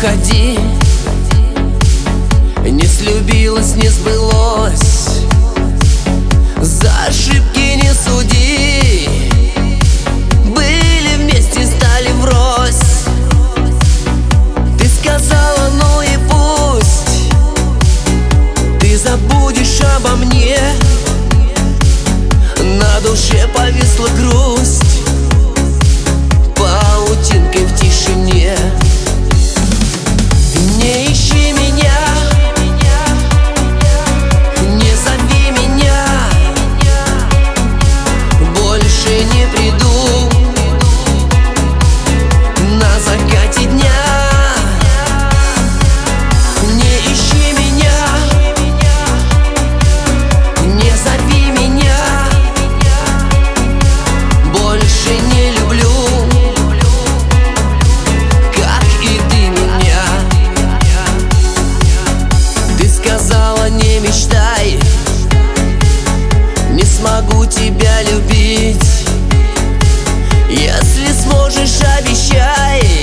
уходи. Не слюбилось, не сбылось, за ошибки не суди. Были вместе, стали врозь. Ты сказала, ну и пусть, ты забудешь обо мне. На душе повисла грусть паутинкой в тишине. Не ищи меня, не зови меня, больше не приду на закате дня. Не ищи меня, не зови меня, больше не люблю, как и ты меня. Ты сказала, не мечтай, не смогу тебя любить. Если сможешь, обещай,